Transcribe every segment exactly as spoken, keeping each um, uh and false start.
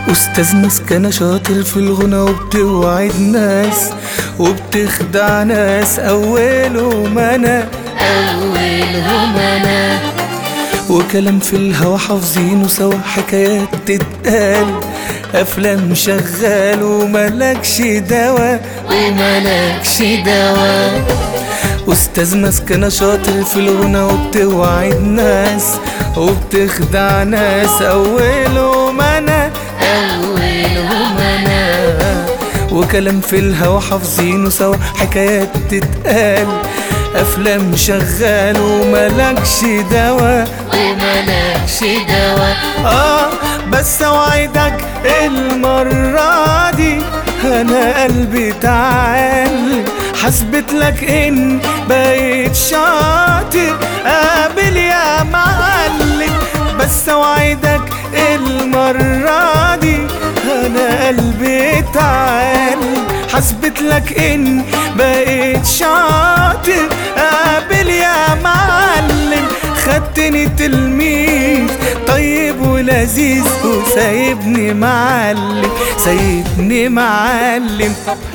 أستاذ مسكنة شاطر في الغنى وبتوعد ناس وبتخدع ناس أولهم أنا أولهم أنا. وكلام في الهوا حافظينه سوا، حكايات تتقال، أفلام شغال وملكش دوا وملكش دوا. أستاذ مسكنة شاطر في الغنى وبتوعد ناس وبتخدع ناس أولهم أنا أولهم أنا. وكلام في الهوا حافظينه سوا، حكايات تتقال، أفلام شغال وملكش دوا وملكش دوا. آه بس أوعدك المرة دي أنا قلبي تعال، حسبت لك إن بقيت شاطر قابل يا معلم. بس أوعدك المرة دي أنا قلبي تعال، حسبت لك إن بقيت شاطر قابل يا معلم. خدتني تلميذ طيب ولذيذ وسايبني معلم سايبني معلم.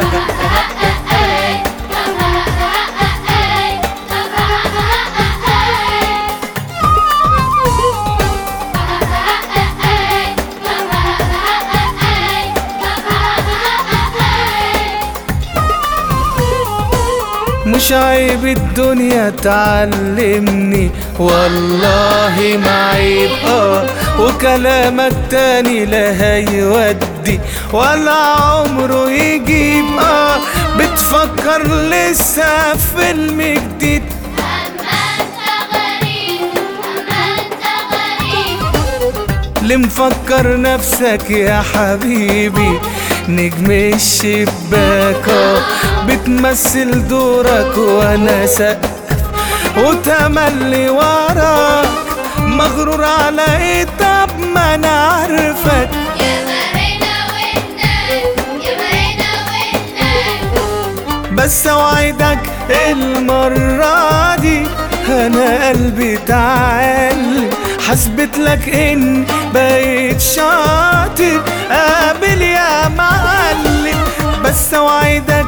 مش عيب الدنيا تعلمني والله ما عيب. اه وكلامك تاني لا هيودي ولا عمره يجيب. اه بتفكر لسه فيلم جديد، أما أنت غريب أما أنت غريب. ليه مفكر نفسك يا حبيبي نجم الشباك؟ اه بتمثل دورك وانا سقف وتملي وراك، مغرور على ايه؟ طب ما انا عارفك يا مرينا والناس يا مرينا والناس. بس اوعدك المرة دي انا قلبي تعال، حسبت لك ان بقيت شاطر قابل يا معلم. بس اوعدك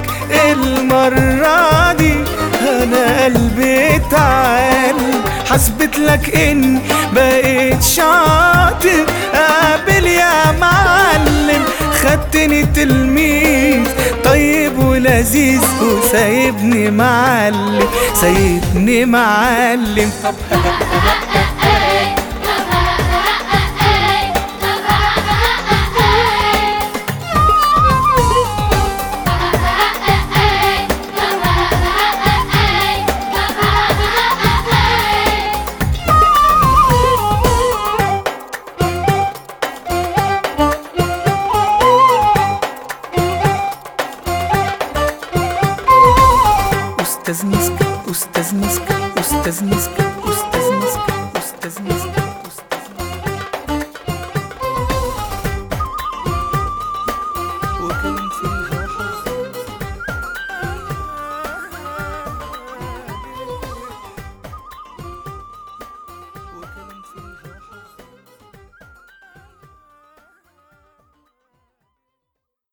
المرة دي انا قلبي تعال، حسبت لك ان بقيت شاطر قابل يا معلم. خدتني تلميذ طيب ولذيذ وسايبني معلم سايبني معلم. أستاذ مسك أستاذ مسك أستاذ مسك